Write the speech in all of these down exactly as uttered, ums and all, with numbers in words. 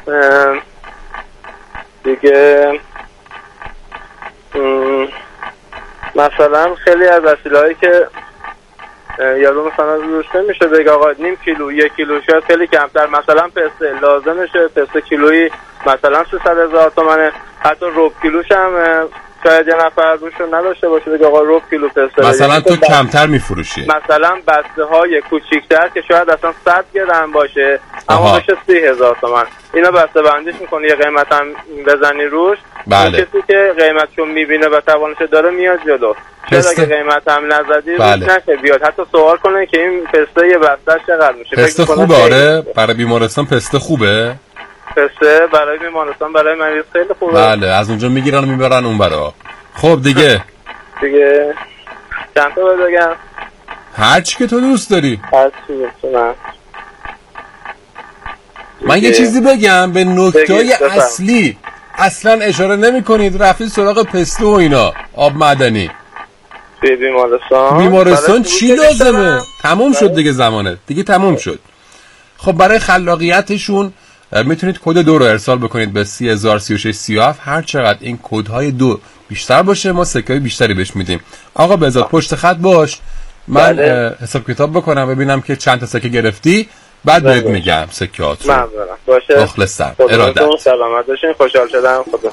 دیگه مثلا خیلی از وسیله‌هایی که یارو مثلا روش نمیشه بگه آقا نیم کیلو یک کیلو شاید خیلی کمتر، مثلا پسته لازمشه پسته کیلویی مثلا سیصد هزار تومنه، حتی ربع کیلوش هم شاید یه نفر روشو نداشته باشه بگه آقا ربع کیلو پسته مثلا تو کمتر میفروشی، مثلا بسته های کوچیک‌تر که شاید اصلا صد گرم باشه اما بشه سی هزار تومان، اینا بسته بندیش میکنی یه قیمت هم بزنی روش. بله. کسی که قیمتشو میبینه و توانش داره میاد جلو، شاید اگه قیمت هم نزدی روش بله. نشه بیاد حتی سوال کنه که این پسته یه بسته‌اش چقدر میشه. پسته خوبه؟ آره برای بیمارستان پسته خوبه؟ پسته برای بیمارستان برای مریض خیلی خوبه. بله از اونجا میگیرن و میبرن اون برا. خب دیگه دیگه چند تا بگم؟ هر چی که تو دوست داری. هر چی بتونم. من یه چیزی بگم به نکته‌های اصلی اصلا اشاره نمی کنید، رفتید سراغ پسته و اینا آب معدنی به بیمارستان بیمارستان چی لازمه؟ تموم شد دیگه زمانه دیگه تموم شد. خب برای خلاقیتشون میتونید کد دو رو ارسال بکنید به سی هزار سی و شش سی و هفت. هر چقدر این کدهای دو بیشتر باشه ما سکه‌های بیشتری بهش میدیم. آقا بذات پشت خط باش من بله. حساب کتاب بکنم ببینم که چند تا سکه گرفتی بعد بهت میگم سکه‌هات رو. ممنونم. باشه. مخلصم. ارادت. سلامت باشین. خوشحال شدم. خدا.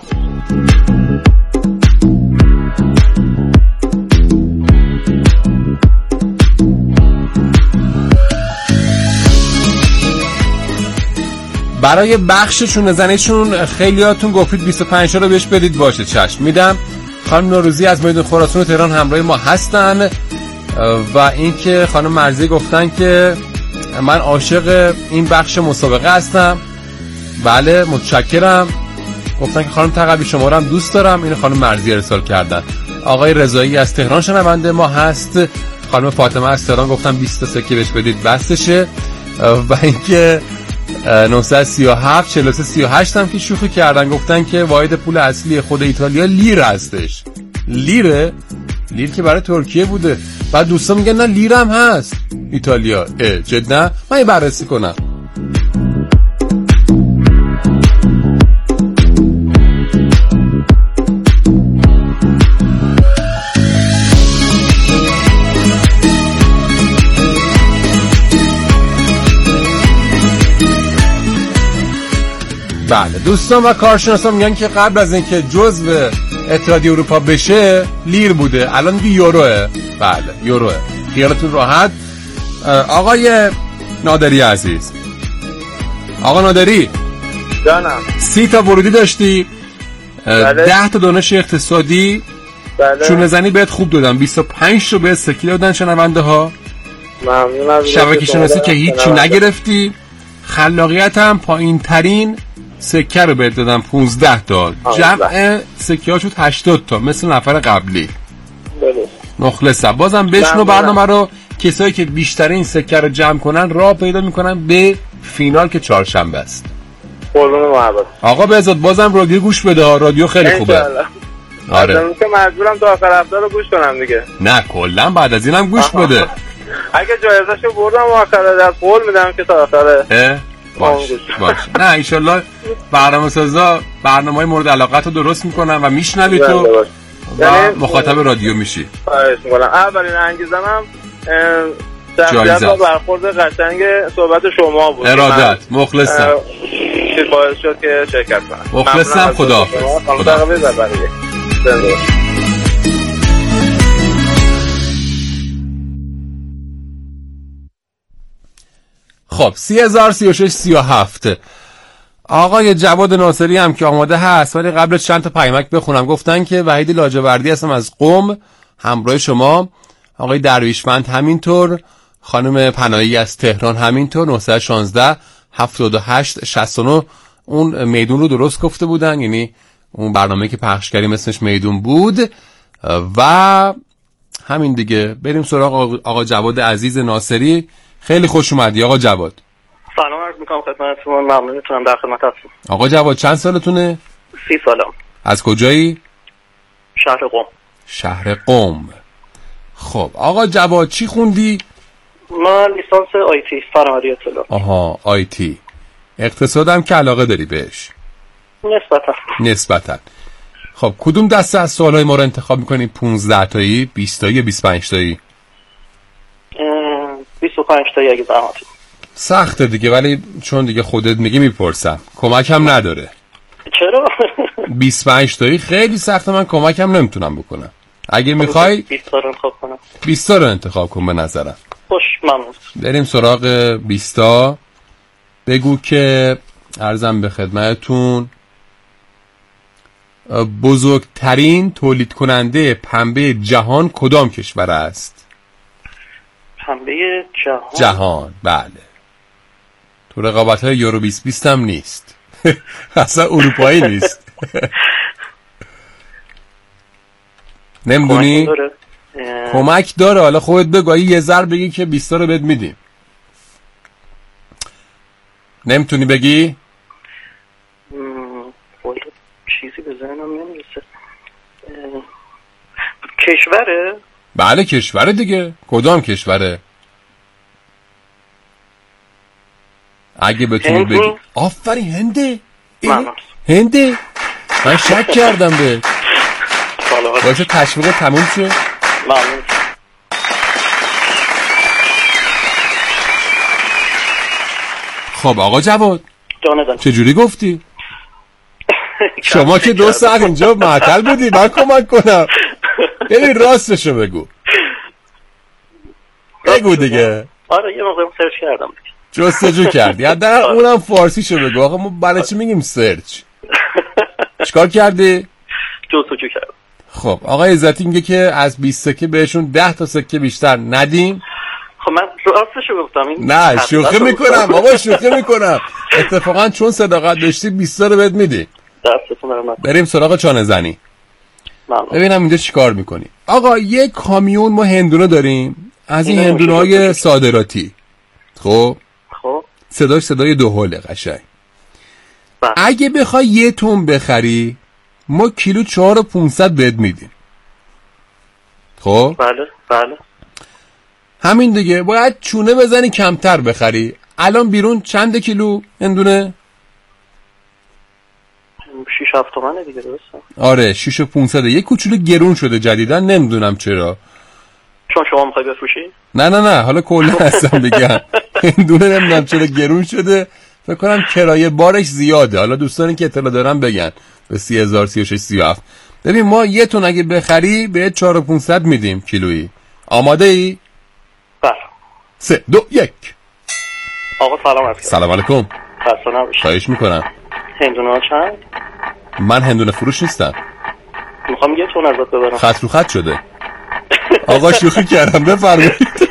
برای بخششون زنیشون خیلیاتون گفتید بیست و پنج رو بهش بدید. باشه چشم میدم. خانم نوروزی از میدون خراسان تهران همراه ما هستن و اینکه خانم مرزی گفتن که من عاشق این بخش مسابقه هستم. بله متشکرم. گفتن که خانم تقوی شما رو هم دوست دارم. این خانم مرزی ارسال کردن. آقای رضایی از تهران شنونده ما هست. خانم فاطمه از تهران گفتن بیست تا سکه بهش بدید بستشه. و اینکه نهصد و سی و هفت چهل و سه سی و هشت هم که شوخی کردن گفتن که واحد پول اصلی خود ایتالیا لیر هستش. لیره؟ لیر که برای ترکیه بوده. بعد دوستان میگن نه لیر هم هست ایتالیا. اه جدا من یه بررسی کنم. بله دوستان و کارشناسان میگن که قبل از اینکه جزو اتحادیه اروپا بشه لیر بوده، الان دیگه یوروه. بله یوروه. خیالتون راحت. آقای نادری عزیز، آقا نادری جانم، سی تا ورودی داشتی. بله. ده تا دانش اقتصادی. بله. چون زنی بهت خوب دادن. بیست و پنج تا بهت سکی دادن شنونده ها. ممنونم. شبکه شناسی که هیچی نگرفتی. خلاقیت هم پایین ترین سکه رو بهت دادم پونزده تا. جمع سکه ها شد هشتاد تا مثل نفر قبلی. بله. مخلصم. بازم بشنو برنامه رو. کسایی که بیشترین سکه رو جمع کنن راه پیدا میکنن به فینال که چهارشنبه است. قربون محبت. آقا بذات بازم رادیو گوش بده. رادیو خیلی خوبه. آره. من که مجبورم تا آخر هفته رو گوش کنم دیگه. نه کلا بعد از اینم گوش آها. بده. اگه جایزه‌شو بردم آخر در قول میدم که تا آخره. باش باش. نه انشالله برنامه سازا برنامه‌های مورد علاقت رو درست میکنن و میشنوی تو و مخاطب رادیو میشی. خواهش میکنم. اولین انگیزم هم شخصیت و برخورد قشنگ صحبت شما بود. ارادت. مخلصم. چی باعث شد که شرکت کنم. مخلصم. خدا خدا خب سی هزار سی و شش سی و هفت. آقای جواد ناصری هم که آماده هست ولی قبل چند تا پیامک بخونم. گفتن که وحید لاجوردی هستم از قم همراه شما. آقای درویشمند همینطور. خانم پناهی از تهران همینطور. نهصد و شانزده هفتاد و هشت شصت و نه اون میدون رو درست گفته بودن، یعنی اون برنامه که پخش کردیم اسمش میدون بود. و همین دیگه. بریم سراغ آقا جواد عزیز ناصری. خیلی خوش اومدی آقا جواد. سلام عرض میکنم خدمتتون. ممنونتونم در خدمتتون. آقا جواد چند سالتونه؟ سی سالم. از کجایی؟ شهر قم. شهر قم. خب آقا جواد چی خوندی؟ من لیسانس آیتی فرامدی اطلاعات. آها آیتی. اقتصادم که علاقه داری بهش؟ نسبتا. نسبتا. خب کدوم دسته از سوالای ما رو انتخاب میکنی؟ پونزده تایی، بیست تایی یا بیست و پنج تایی؟ بیست و پنج تایی اگه زحمتی. سخته دیگه، ولی چون دیگه خودت میگی میپرسم. کمکم نداره. چرا؟ بیست و پنج تایی خیلی سخته، من کمکم نمیتونم بکنم. اگه میخوای بیست تا رو انتخاب کنم. بیست تا رو انتخاب کن به نظرم. خوش ممنون. بریم سراغ بیست تا. بگو که عرضم به خدمتتون بزرگترین تولید کننده پنبه جهان کدام کشور است؟ پنبه جهان جهان بله. تو رقابت های یورو بیست بیست هم نیست. اصلا اروپایی نیست. نمیدونی؟ کمک داره. حالا خودت بگو، یه ذره بگی که بیست تا رو بهت میدیم. نمیتونی بگی؟ چیزی به ذهنم نمیرسه. کشوره؟ بله کشوره دیگه. کدام کشوره؟ اگه بتونی بگی. آفرین هنده. هنده. من شک کردم به باشه تشویق تموم شد. ممنون. خب آقا جواد جانم چجوری گفتی؟ شما که دو ساعت اینجا معطل بودی، من کمک کنم. ببین راستشو بگو. بگو دیگه. آره یه موقع سرچ کردم. جستجو کردی. حداقل اونم فارسیشو بگو. آقا ما برای چی میگیم سرچ؟ چیکار کردی؟ جستجو کردم. خب آقا عزتی میگه که از بیست سکه بهشون ده تا سکه بیشتر ندیم. خب من راستشو گفتم. این نه شوخی میکنم بابا، شوخی میکنم. اتفاقا چون صداقت داشتی بیست تا رو بهت میدی. دستتون درد. بریم سراغ چانه زنی. ممنون. ببینم اینجا چیکار میکنی. آقا یک کامیون ما هندونه داریم، از این هندونه‌های صادراتی. خب خب صداش صدای دو هوله قشنگ. بله. اگه بخوای یه تن بخری ما کیلو چهار و پونصد بهت میدیم. خب بله بله همین دیگه. باید چونه بزنی کمتر بخری. الان بیرون چند کیلو هندونه؟ شش هفت تومنه دیگه درسته؟ آره شش و پونصد. یه کوچولو گرون شده جدیدن، نمیدونم چرا. چون شما میخوای بفروشی؟ نه نه نه حالا کلا هستم بگم هندونه نمیدونم چرا گرون شده. فکر کنم کرایه بارش زیاده. حالا دوستانی که اطلاع دارن بگن. به سی هزار سی و شش سی و هفت. ببین ما یه تون اگه بخری به چهار و پونصد میدیم کیلویی. آماده ای؟ بله. سه دو یک. آقا سلام علیکم. سلام علیکم. خسته نباشید. خواهش میکنم. هندونه ها چند؟ من هندونه فروش نیستم. میخوام یه تون ازت ببرم. خط رو خط شده. آقا شوخی کردم بفرمایید.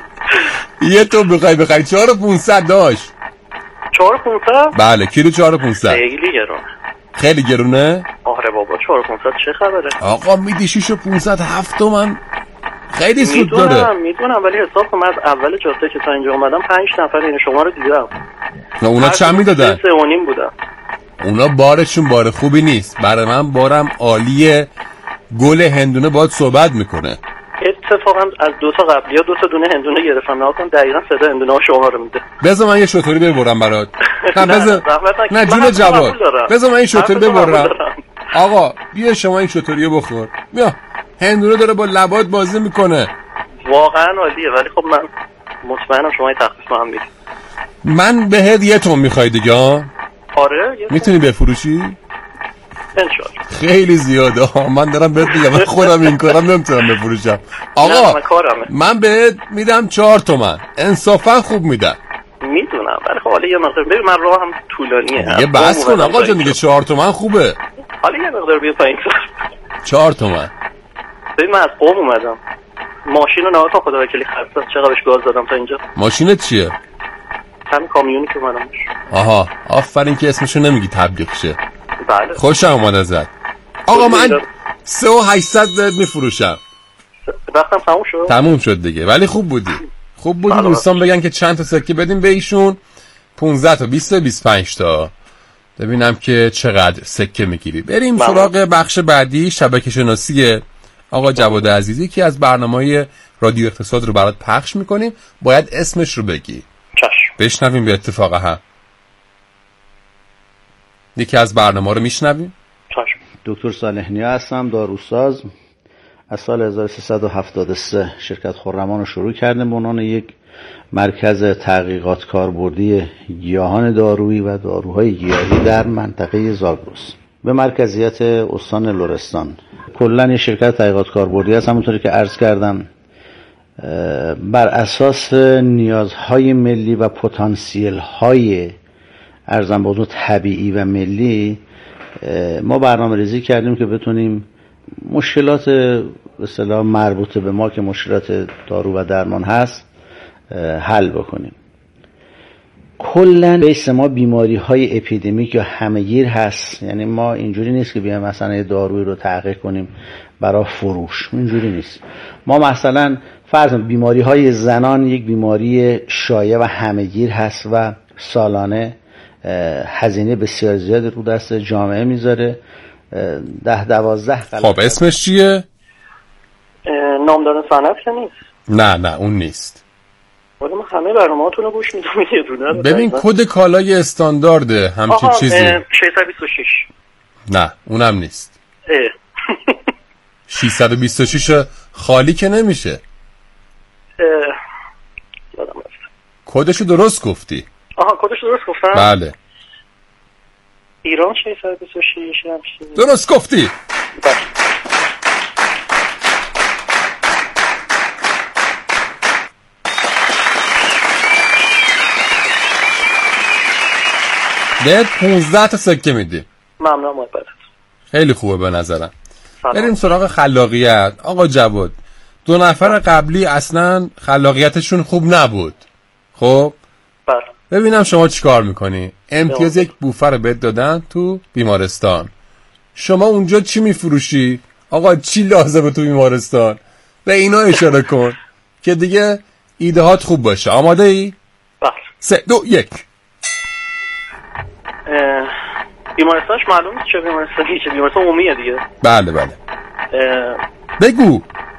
یه تون بخوای بخری چهار و پونصد داشت. چهار و پونصد؟ بله کیلو چهار و پونصد. خیلی گرونه. خیلی گرونه؟ آره بابا چهار و پونصد چه خبره؟ آقا میدی شش و پونصد هفت تومن. خیلی سود میدونم داره. میدونم ولی حساب کنم از اول جاده که تا اینجا اومدم پنج نفر این شما رو دیدم. نه اونا چند میدادن؟ سه و نیم بودم. اونا بارشون بار خوبی نیست. برای من بارم عالیه. گل هندونه باید صحبت میکنه. اتفاقا از دو تا قبلی ها دو تا دونه هندونه گرفتم. نه کن دقیقاً صدا هندونه ها شما رو میده. بذار من یه شطوری ببرم برات. نه بذار نه جون جواد. بذار من این شطوری ببرم. آقا بیا شما این شطوریو بخور. بیا. هندونه داره با لبات بازی میکنه. واقعا عالیه ولی خب من مطمئنم شما این تخفیف هم میدید. من بهت یه تون میخوای دیگه ها؟ آره میتونی بفروشی؟ انشالله. خیلی زیاده ها. من دارم بهت میگم من خودم این کارم نمیتونم بفروشم. آقا من بهت میدم چهار تومن. انصافا خوب میدم. میدونم ولی خب حالا یه مقدار ببین من راه هم طولانیه. یه بس کن آقا جان دیگه چهار تومن خوبه. حالا یه مقدار بیا پایین. چهار تومن. ببین من از قم اومدم. ماشین رو نهار تا خدا وکیلی خرید. چقدر بهش گاز دادم تا اینجا. ماشینت چیه؟ همین کامیونی که اومدم. آها آفرین که اسمشو نمیگی تبلیغ شه. بله. خوشم اومد ازت. آقا من سه و هشتصد بهت میفروشم. وقتم تموم شد. تموم شد دیگه ولی خوب بودی. خوب بودی. دوستان بگن که چند تا سکه بدیم به ایشون. پانزده تا بیست تا بیست و پنج تا. ببینم که چقدر سکه میگیری. بریم سراغ بخش بعدی شبکه شناسی آقا جواد عزیزی که از برنامه‌های رادیو اقتصاد رو برات پخش میکنیم. باید اسمش رو بگی. چشم. بشنویم به اتفاق هم. یکی از برنامه رو میشنویم. دکتر صالح نیا هستم، داروساز. از سال هزار و سیصد و هفتاد و سه شرکت خرمان رو شروع کردیم به عنوان یک مرکز تحقیقات کاربردی گیاهان دارویی و داروهای گیاهی در منطقه زاگرس به مرکزیت استان لرستان. کلا یه شرکت تحقیقات کاربردی هست، همونطوری که عرض کردم بر اساس نیازهای ملی و پتانسیل های ارزان به حضور طبیعی و ملی ما برنامه ریزی کردیم که بتونیم مشکلات به اصطلاح مربوط به ما که مشکلات دارو و درمان هست حل بکنیم. کلا بیس ما بیماری های اپیدمیک یا همهگیر هست، یعنی ما اینجوری نیست که بیایم مثلا دارویی رو تحقیق کنیم برای فروش، اینجوری نیست. ما مثلا فرض بیماری های زنان یک بیماری شایع و همهگیر هست و سالانه هزینه بسیار زیادی رو دست جامعه میذاره. ده دوازده خب اسمش چیه؟ نامدار صنعت که نیست. نه نه اون نیست. ولی من همه برنامه‌هاتون رو گوش میدم یه دونه. ببین کد کالای استاندارده همچین چیزی. ششصد و بیست و شش. نه اونم نیست. اه. ششصد و بیست و شش خالی که نمیشه. یادم رفت. کدشو درست گفتی. آها کدشو درست گفتم؟ بله. ایران ششصد و بیست و شش همچین. درست گفتی. بله. بهت پونزده تا سکه میدیم. ممنون محبت. خیلی خوبه به نظرم. بریم سراغ خلاقیت. آقا جواد، دو نفر قبلی اصلا خلاقیتشون خوب نبود. خب بله. ببینم شما چیکار میکنی. امتیاز یک بوفه رو بهت دادن تو بیمارستان، شما اونجا چی میفروشی؟ آقا چی لازمه تو بیمارستان؟ به اینا اشاره کن که دیگه ایده هات خوب باشه. آماده ای؟ بله. سه دو یک. بیمارستانش معلوم نیست چه بیمارستانی، چه بیمارستان عمومیه دیگه. بله بله. بگو.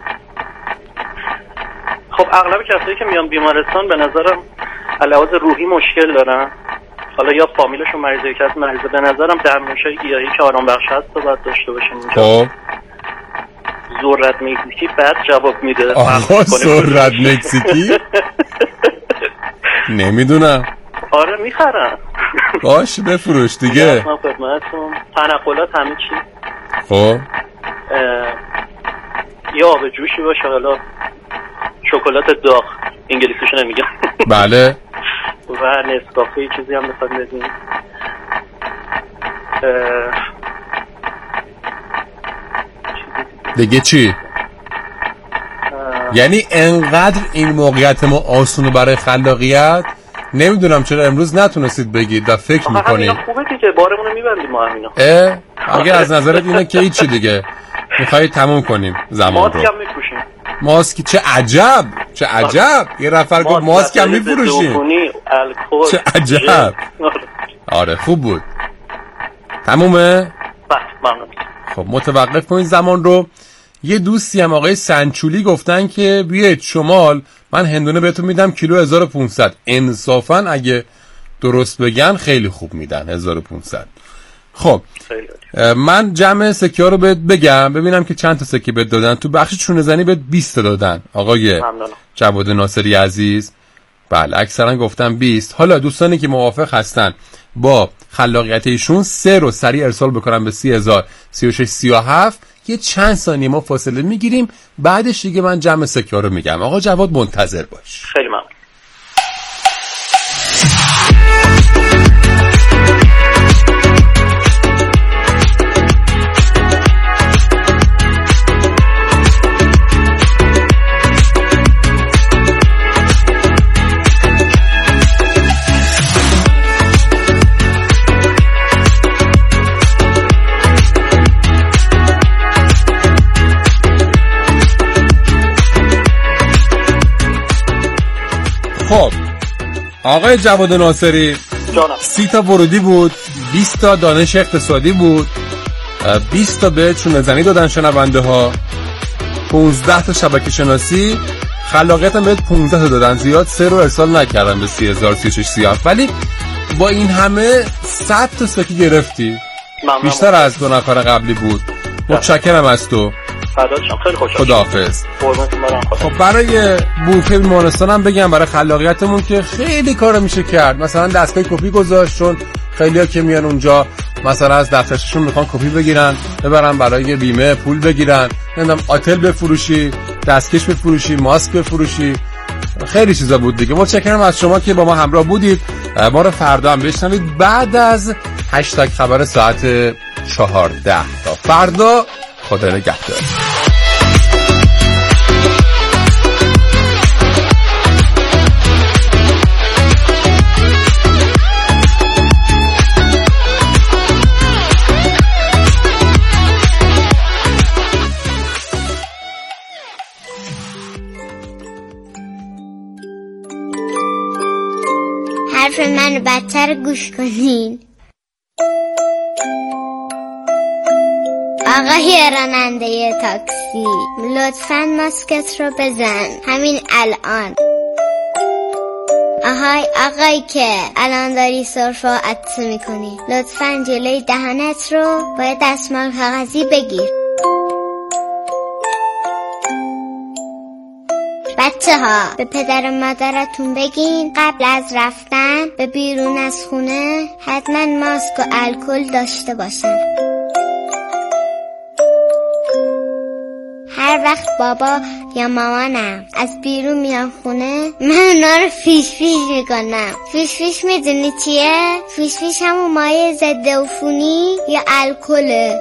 خب اغلب کسایی که میان بیمارستان به نظرم علاوه روحی مشکل دارن، حالا یا فامیلشون مریضه یا کسی مریضه، به نظرم درمانشای گیاهی که آرام بخش هست رو باید داشته باشیم اینجا. خب ذرت مکزیکی بعد جواب میده. آقا ذرت مکزیکی؟ نمیدونم. آره میخرن. باش بفروش دیگه. من خدمتتون تنقلات همه چی. خب یا آب جوشی باشه، حالا شکلات داغ انگلیسیشو نمیگم. بله. و نسکافه چیزی هم بخواد بدین. دیگه چی؟ یعنی انقدر این موقعیت ما آسونه برای خلاقیت، نمیدونم چرا امروز نتونستید بگید و فکر میکنید. آها خوبه دیگه، بارمونو میبندیم ما همینا. اه اگه از نظرت اینه که هیچی دیگه میخوایی تموم کنیم زمان رو. ماسک هم میپوشیم. ماسک چه عجب، چه عجب. یه نفر گفت ماسک هم میفروشیم. چه عجب. آره خوب بود. تمومه؟ بله ممنون. خب متوقف کنید زمان رو. یه دوستی هم آقای سنچولی گفتن که بیاید شمال، من هندونه بهتون میدم کیلو هزار و پانصد. انصافا اگه درست بگن خیلی خوب میدن هزار و پانصد. خب من جمع سکه ها رو بهت بگم ببینم که چند تا سکه بهت دادن. تو بخش چونه زنی بهت بیست تا دادن آقای جواد ناصری عزیز. بله اکثرا گفتن بیست. حالا دوستانی که موافق هستن با خلاقیت ایشون سه رو سریع ارسال بکنم به سی هزار سی و شش سی و هفت. یه چند ثانیه ما فاصله میگیریم، بعدش دیگه من جمع سکه ها رو میگم. آقا جواد منتظر باش. خیلی ممنون. خب آقای جواد ناصری جانم. سی تا ورودی بود، بیست تا دانش اقتصادی بود، بیست تا به چونه زنی دادن شنونده ها، پانزده تا شبکه شناسی، خلاقیت هم بهت پانزده تا دادن. زیاد سه رو ارسال نکردم به سی هزار سی و شش سی و هفت. ولی با این همه صد تا سکی گرفتی، بیشتر از دو نفر قبلی بود. متشکرم از تو. فداتشم، خیلی خوشحال. خداحافظ. قربونتون برم. خب برای بوفه بیمارستان هم بگم برای خلاقیتمون که خیلی کارا میشه کرد. مثلا دستگاه کپی گذاشت، چون خیلی‌ها که میان اونجا مثلا از دفترشون میخوان کپی بگیرن ببرن برای بیمه پول بگیرن، نمیدونم آتل بفروشی، دستکش بفروشی، ماسک بفروشی، خیلی چیزا بود دیگه. متشکرم از شما که با ما همراه بودید. ما رو فردا هم بشنوید بعد از هشتگ خبر ساعت چهارده. تا فردا، خدا نگهدار. حرف من بدتر گوش کنین. آقای راننده تاکسی، لطفاً ماسکت رو بزن همین الان. آهای آقایی که الان داری سرفه و عطسه میکنی، لطفاً جلوی دهنت رو باید دستمال کاغذی بگیر. بچه ها، به پدر مادرتون بگین قبل از رفتن به بیرون از خونه حتما ماسک و الکل داشته باشن. هر وقت بابا یا مامانم از بیرون میان خونه، من اونا رو فیش فیش میکنم. فیش فیش میدونی چیه؟ فیش فیش همون مایع ضد عفونی یا الکله.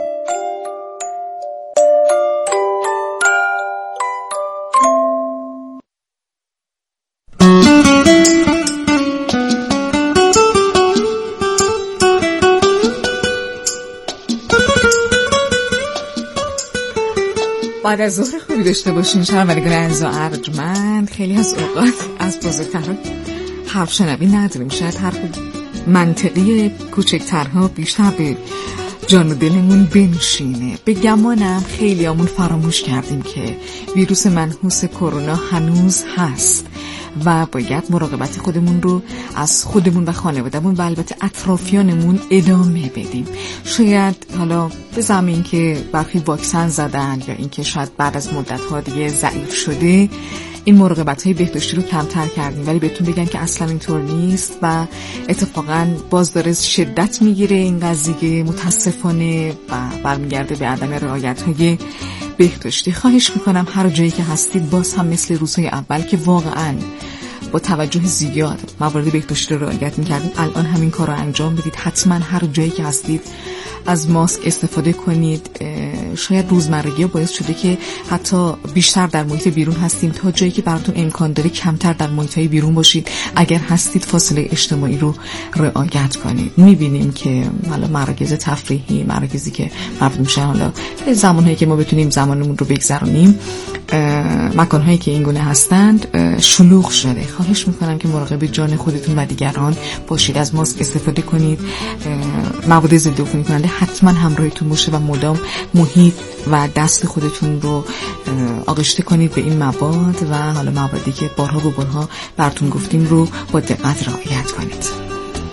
بعد از ظهر خوبی داشته باشین شنوندگان عزیز و ارجمند. خیلی از اوقات از بزرگترها حرف شنوی نداریم، شاید حرف منطقی کوچکترها بیشتر به جان و دلمون بنشینه. به گمانم خیلی همون فراموش کردیم که ویروس منحوس کرونا هنوز هست و باید مراقبت خودمون رو از خودمون و خانوادهمون و البته اطرافیانمون ادامه بدیم. شاید حالا به زمین که برخی واکسن زدن یا اینکه شاید بعد از مدت‌ها دیگه ضعیف شده این مراقبت‌های بهداشتی رو کمتر کردیم، ولی بهتون بگم که اصلا اینطور نیست و اتفاقاً باز داره شدت میگیره این قضیه متاسفانه و برمیگرده به عدم رعایت‌های بهداشتی. خواهش میکنم هر جایی که هستید باز هم مثل روزهای اول که واقعاً با توجه زیاد موارد بهداشتی رو رعایت میکردید الان همین کار رو انجام بدید. حتما هر جایی که هستید از ماسک استفاده کنید. شاید روزمرگی باعث شده که حتی بیشتر در محیط بیرون هستیم، تا جایی که براتون امکان داره کمتر در محیط‌های بیرون باشید. اگر هستید فاصله اجتماعی رو رعایت کنید. میبینیم که حالا مراکز تفریحی، مراکزی که مردم میشن حالا زمانهایی که ما بتونیم زمانمون رو بگذرونیم، مکانهایی که این گونه هستند شلوغ شده. خواهش میکنم که مراقب جان خودتون و دیگران باشید. از ماسک استفاده کنید. مواد ضد عفونی کننده حتما همراهتون باشه و مدام محیط و دست خودتون رو آغشته کنید به این مواد و حالا موادی که بارها و بارها براتون گفتیم رو با دقت رعایت کنید.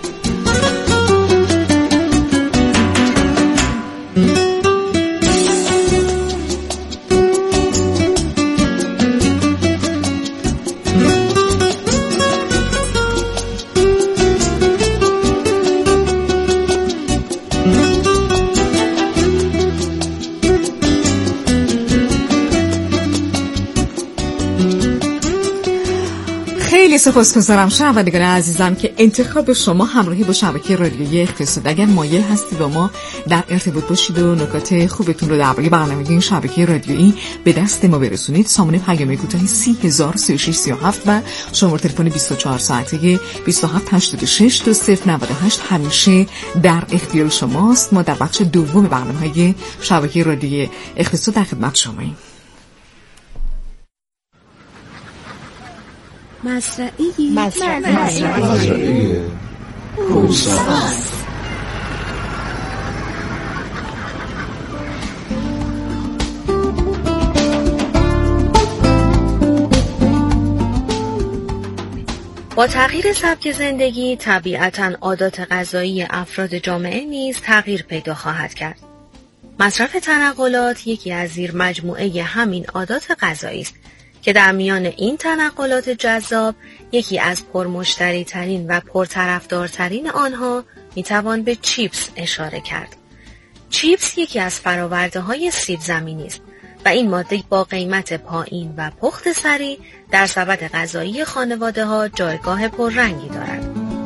سپاسگزارم شنوندگان عزیزم که انتخاب شما همراهی با شبکه رادیویی اقتصاد. اگر مایل هستید با ما در ارتباط باشید و نکات خوبتون رو درباره برنامه این شبکه رادیویی به دست ما برسونید، سامانه پیام کوتاه سی هزار سی و شش سی و هفت و شماره تلفن بیست و چهار ساعته بیست و هفت هشتاد و شش دو صفر نود و هشت همیشه در اختیار شماست. ما در بخش دوم برنامه‌های شبکه رادیویی اقتصاد در خدمت شماییم. مزرعی مزرعی کوساس. با تغییر سبک زندگی طبیعتاً عادات غذایی افراد جامعه نیز تغییر پیدا خواهد کرد. مصرف تنقلات یکی از زیر مجموعه همین عادات غذایی است که در میان این تنقلات جذاب یکی از پرمشتری ترین و پرطرفدارترین آنها میتوان به چیپس اشاره کرد. چیپس یکی از فراورده های سیب زمینی است و این ماده با قیمت پایین و پخت سریع در سبد غذایی خانواده ها جایگاه پررنگی دارد.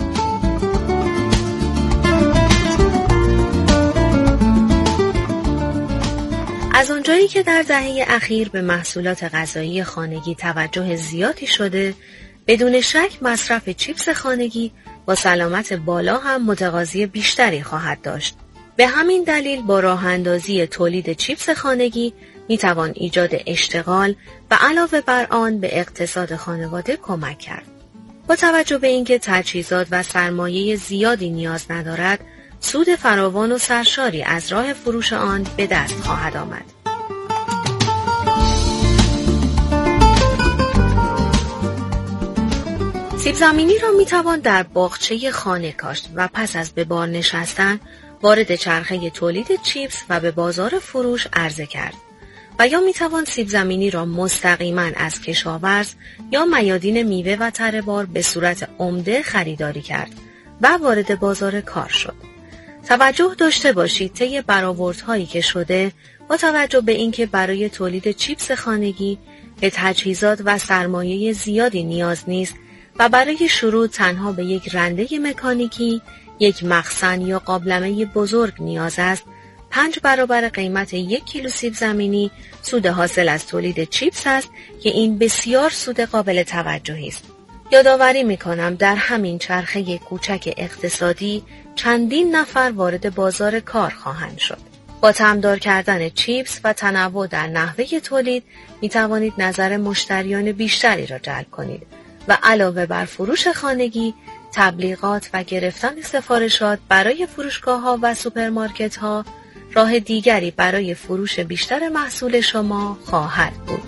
از آنجایی که در دهه اخیر به محصولات غذایی خانگی توجه زیادی شده، بدون شک مصرف چیپس خانگی با سلامت بالا هم متقاضی بیشتری خواهد داشت. به همین دلیل با راه اندازی تولید چیپس خانگی می توان ایجاد اشتغال و علاوه بر آن به اقتصاد خانواده کمک کرد. با توجه به اینکه تجهیزات و سرمایه زیادی نیاز ندارد، سود فراوان و سرشاری از راه فروش آن به دست خواهد آمد. سیب زمینی را می توان در باغچه خانه کاشت و پس از به بار نشستن وارد چرخه تولید چیپس و به بازار فروش عرضه کرد. و یا می توان سیب زمینی را مستقیما از کشاورز یا میادین میوه و تره بار به صورت عمده خریداری کرد و وارد بازار کار شد. توجه داشته باشید طی برآوردهایی که شده با توجه به اینکه برای تولید چیپس خانگی به تجهیزات و سرمایه زیادی نیاز نیست و برای شروع تنها به یک رنده مکانیکی، یک مخزن یا قابلمه بزرگ نیاز است، پنج برابر قیمت یک کیلو سیب زمینی سود حاصل از تولید چیپس است که این بسیار سود قابل توجهی است. یادآوری می‌کنم در همین چرخه کوچک اقتصادی چندین نفر وارد بازار کار خواهند شد. با طعمدار کردن چیپس و تنوع در نحوه تولید می‌توانید نظر مشتریان بیشتری را جلب کنید و علاوه بر فروش خانگی، تبلیغات و گرفتن سفارشات برای فروشگاه‌ها و سوپرمارکت‌ها راه دیگری برای فروش بیشتر محصول شما خواهد بود.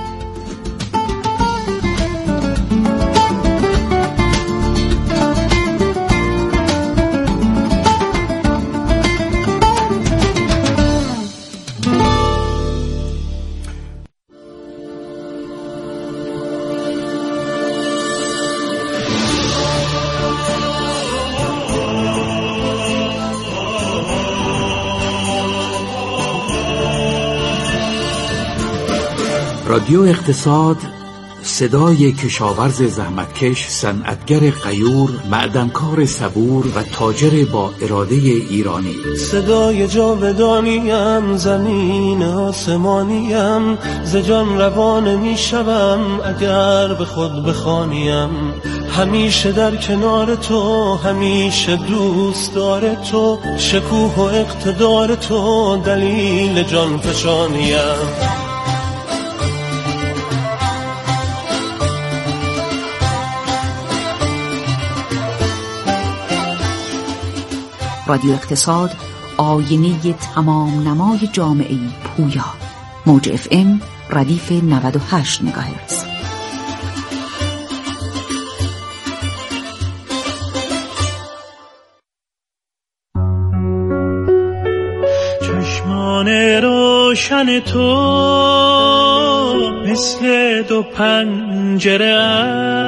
رادیو اقتصاد، صدای کشاورز زحمتکش، صنعتگر غیور، معدنکار صبور و تاجر با اراده ایرانی. صدای جاودانیم، زمین آسمانیم، ز جان روان می شوم اگر به خود بخوانیم. همیشه در کنار تو، همیشه دوست دار تو، شکوه و اقتدار تو دلیل جان فشانیم. رادیو اقتصاد، آینه تمام نمای جامعه پویا. موج اف ام ردیف نود و هشت مگاهرتز. چشمان روشن تو مثل دو پنجره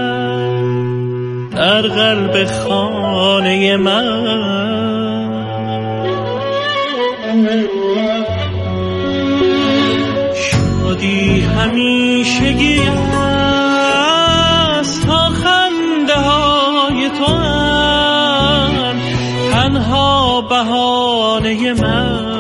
در قلب خانه من، شادی همیشگی است تا خنده های تو هم تنها بهانه من.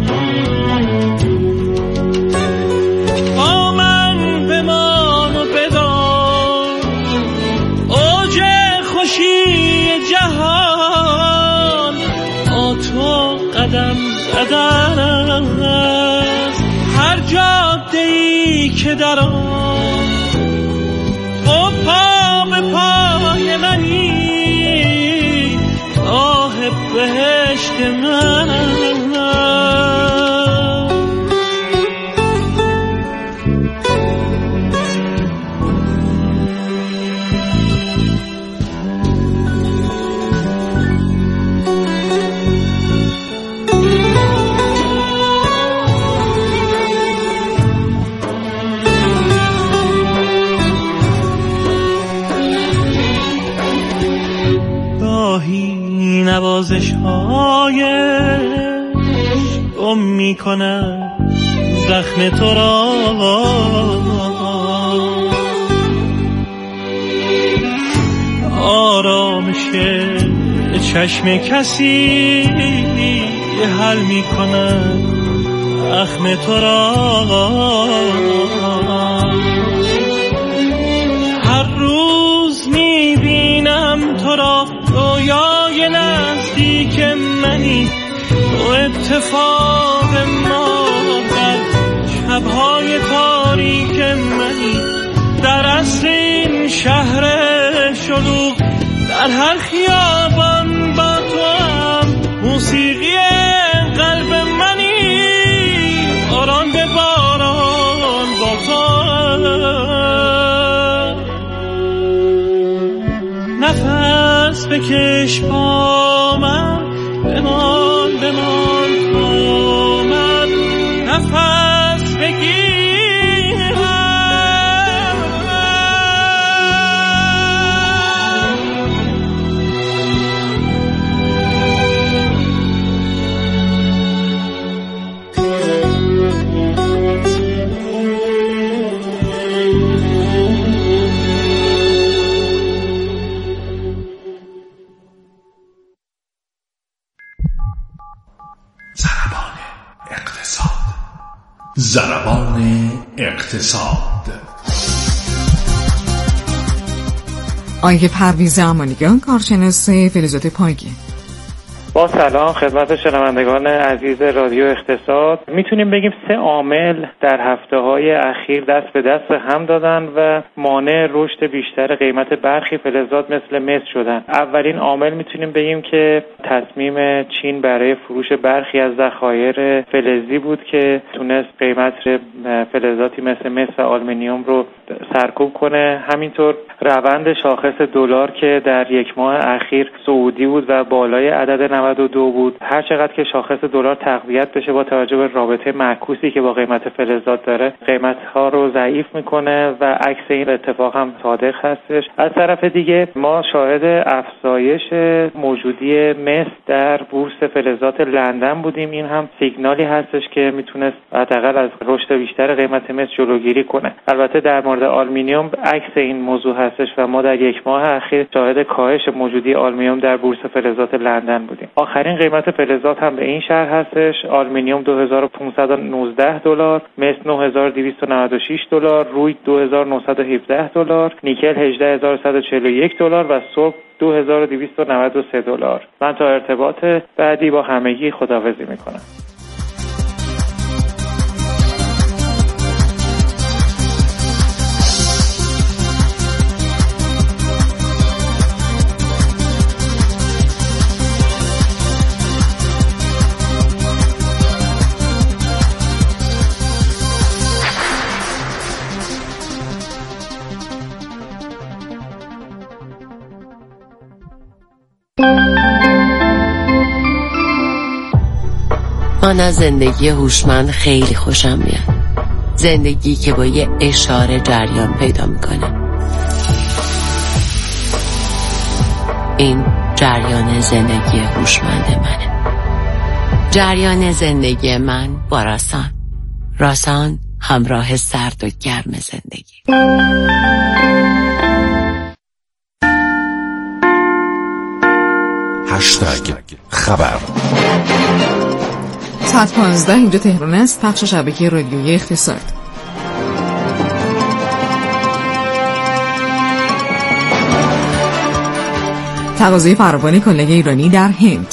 با من بمان و بدار اوج خوشی جهان، با تو قدم زدن است هر جاده‌ای که در آن تو پا به پای منی، راه بهشت من. ستایش گم میکنه زخم تو را، آرامش چشم کسی حل میکنه زخم تو را. هر روز میبینم تو را، رویای نزدیک منی، تو اتفاق ما در شبهای تاریک منی، در اصل این شهر شلوغ، در هر خیابان با تو هم موسیقی قلب منی، باران به باران با تو نفس بکش با من، بمان بمان با من، نفس بگیر. ضربان اقتصاد. آقای پرویز امانیان، کارشناس فلزات پایگی. با سلام خدمت شنوندگان عزیز رادیو اقتصاد. میتونیم بگیم سه عامل در هفته‌های اخیر دست به دست هم دادن و مانع رشد بیشتر قیمت برخی فلزات مثل مس شدن. اولین عامل میتونیم بگیم که تصمیم چین برای فروش برخی از ذخایر فلزی بود که تونست قیمت فلزاتی مثل مس و آلومینیوم رو سرکوب کنه. همینطور روند شاخص دلار که در یک ماه اخیر صعودی بود و بالای عدد نود و دو بود، هر چقدر که شاخص دلار تقویت بشه با توجه به رابطه معکوسی که با قیمت فلزات داره، قیمت ها رو ضعیف میکنه و عکس این اتفاق هم صادق هستش. از طرف دیگه ما شاهد افزایش موجودی مس در بورس فلزات لندن بودیم. این هم سیگنالی هستش که میتونست حداقل از رشد بیشتر قیمت مس جلوگیری کنه. البته در مورد آلومینیوم عکس این موضوع هستش و ما در یک ماه اخیر شاهد کاهش موجودی آلومینیوم در بورس فلزات لندن بودیم. آخرین قیمت فلزات هم به این شرح هستش: آلومینیوم دو هزار و پانصد و نوزده دلار، مس نه هزار و دویست و نود و شش دلار، روی دو هزار و نهصد و هفده دلار، نیکل هجده هزار و صد و چهل و یک دلار و سرب دو هزار و دویست و نود و سه دلار. من تا ارتباط بعدی با همگی خداحافظی میکنم. من از زندگی هوشمند خیلی خوشم میاد. زندگی که با یه اشاره جریان پیدا میکنه. این جریان زندگی هوشمند منه. جریان زندگی من با راسان. راسان همراه سرد و گرم زندگی. هشتگ خبر. ساعت پانزده اینجا تهران است. پخش شبکه رادیویی اقتصاد. تقاضای فراوان کالاهای ایرانی در هند.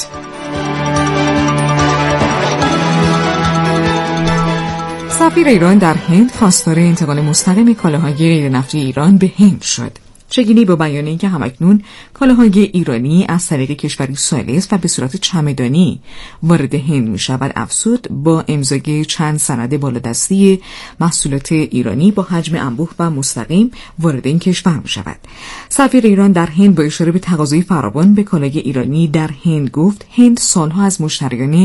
سفیر ایران در هند خواستار انتقال مستقیم کالاهای غیر نفتی ایران به هند شد. چگینی با بیان اینکه همکنون کالاهای ایرانی از طریق کشوری ثالث و به صورت چمدانی وارد هند می شود افزود، با امضای چند سند بالادستی محصولات ایرانی با حجم انبوه و مستقیم وارد این کشور می شود. سفیر ایران در هند با اشاره به تقاضای فراوان به کالای ایرانی در هند گفت: هند سالها از مشتریان